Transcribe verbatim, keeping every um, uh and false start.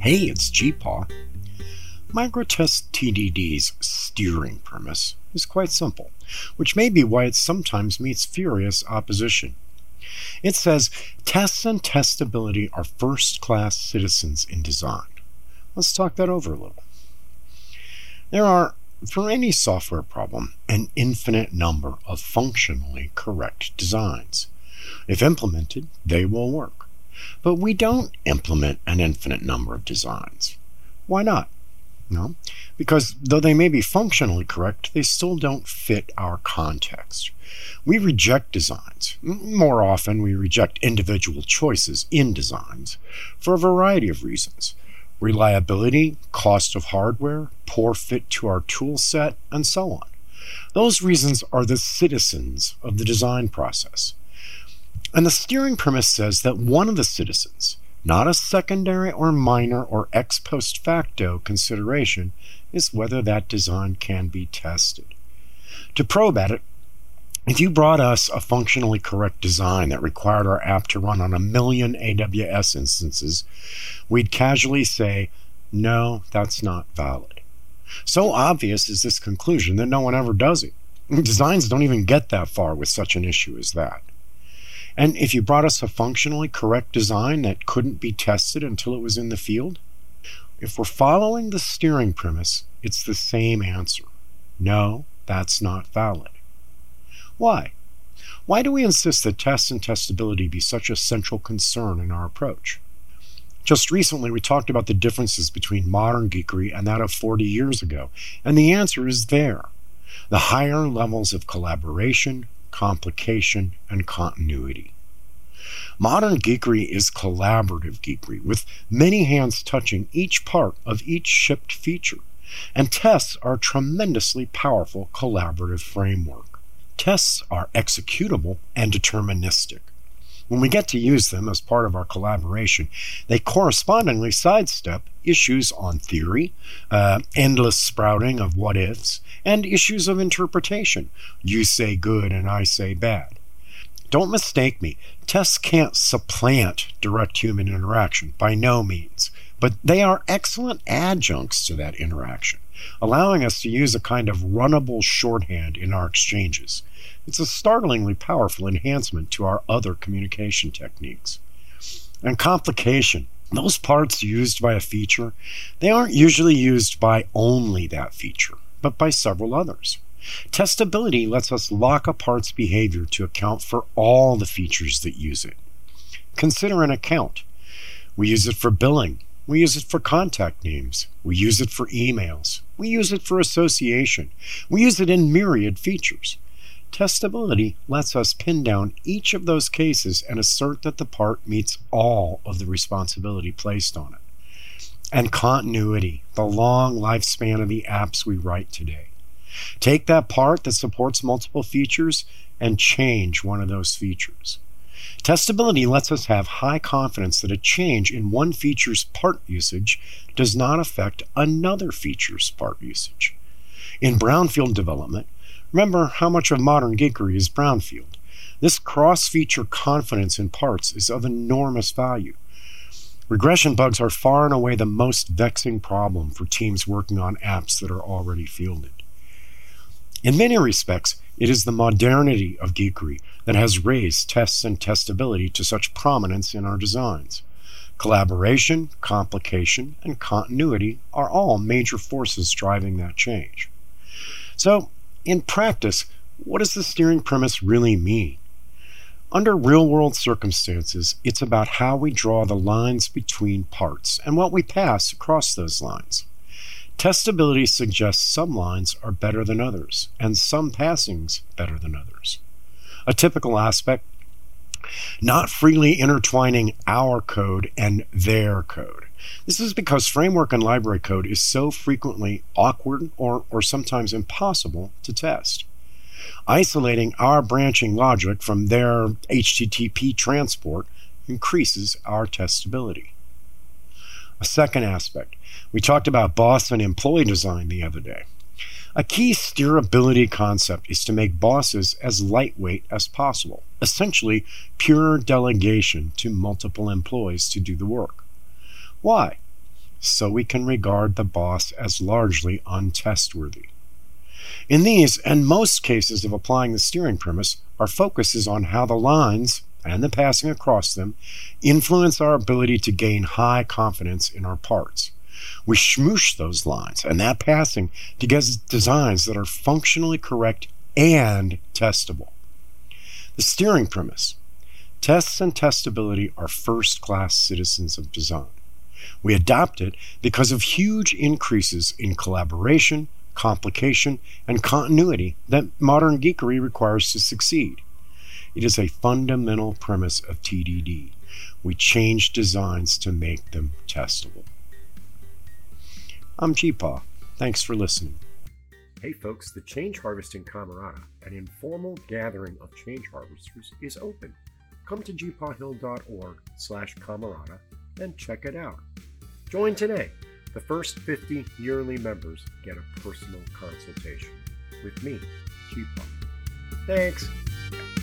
Hey, it's G-Paw. Microtest T D D's steering premise is quite simple, which may be why it sometimes meets furious opposition. It says, tests and testability are first-class citizens in design. Let's talk that over a little. There are, for any software problem, an infinite number of functionally correct designs. If implemented, they will work. But we don't implement an infinite number of designs. Why not? No, because though they may be functionally correct, they still don't fit our context. We reject designs. More often, we reject individual choices in designs for a variety of reasons. Reliability, cost of hardware, poor fit to our tool set, and so on. Those reasons are the citizens of the design process. And the steering premise says that one of the citizens, not a secondary or minor or ex post facto consideration, is whether that design can be tested. To probe at it, if you brought us a functionally correct design that required our app to run on a million A W S instances, we'd casually say, no, that's not valid. So obvious is this conclusion that no one ever does it. Designs don't even get that far with such an issue as that. And if you brought us a functionally correct design that couldn't be tested until it was in the field, if we're following the steering premise, it's the same answer. No, that's not valid. Why? Why do we insist that tests and testability be such a central concern in our approach? Just recently, we talked about the differences between modern geekery and that of forty years ago, and the answer is there. The higher levels of collaboration, complication, and continuity. Modern geekery is collaborative geekery, with many hands touching each part of each shipped feature, and tests are a tremendously powerful collaborative framework. Tests are executable and deterministic. When we get to use them as part of our collaboration, they correspondingly sidestep issues on theory, uh, endless sprouting of what-ifs, and issues of interpretation. You say good and I say bad. Don't mistake me. Tests can't supplant direct human interaction, by no means. But they are excellent adjuncts to that interaction, allowing us to use a kind of runnable shorthand in our exchanges. It's a startlingly powerful enhancement to our other communication techniques. And complication. Those parts used by a feature, they aren't usually used by only that feature, but by several others. Testability lets us lock a part's behavior to account for all the features that use it. Consider an account. We use it for billing. We use it for contact names. We use it for emails. We use it for association. We use it in myriad features. Testability lets us pin down each of those cases and assert that the part meets all of the responsibility placed on it. And continuity, the long lifespan of the apps we write today. Take that part that supports multiple features and change one of those features. Testability lets us have high confidence that a change in one feature's part usage does not affect another feature's part usage. In brownfield development, remember how much of modern geekery is brownfield. This cross-feature confidence in parts is of enormous value. Regression bugs are far and away the most vexing problem for teams working on apps that are already fielded. In many respects, it is the modernity of geekery that has raised tests and testability to such prominence in our designs. Collaboration, complication, and continuity are all major forces driving that change. So, in practice, what does the steering premise really mean? Under real-world circumstances, it's about how we draw the lines between parts and what we pass across those lines. Testability suggests some lines are better than others, and some passings better than others. A typical aspect, not freely intertwining our code and their code. This is because framework and library code is so frequently awkward or, or sometimes impossible to test. Isolating our branching logic from their H T T P transport increases our testability. A second aspect, we talked about boss and employee design the other day. A key steerability concept is to make bosses as lightweight as possible, essentially pure delegation to multiple employees to do the work. Why? so we can regard the boss as largely untestworthy. In these and most cases of applying the steering premise, our focus is on how the lines and the passing across them influence our ability to gain high confidence in our parts. We smoosh those lines and that passing to get designs that are functionally correct and testable. The steering premise. Tests and testability are first-class citizens of design. We adopt it because of huge increases in collaboration, complication, and continuity that modern geekery requires to succeed. It is a fundamental premise of T D D. We change designs to make them testable. I'm G P A W. Thanks for listening. Hey folks, the Change Harvesting Camerata, an informal gathering of change harvesters, is open. Come to g p a hill dot org slash camerata and check it out. Join today. The first fifty yearly members get a personal consultation with me, G P A W. Thanks.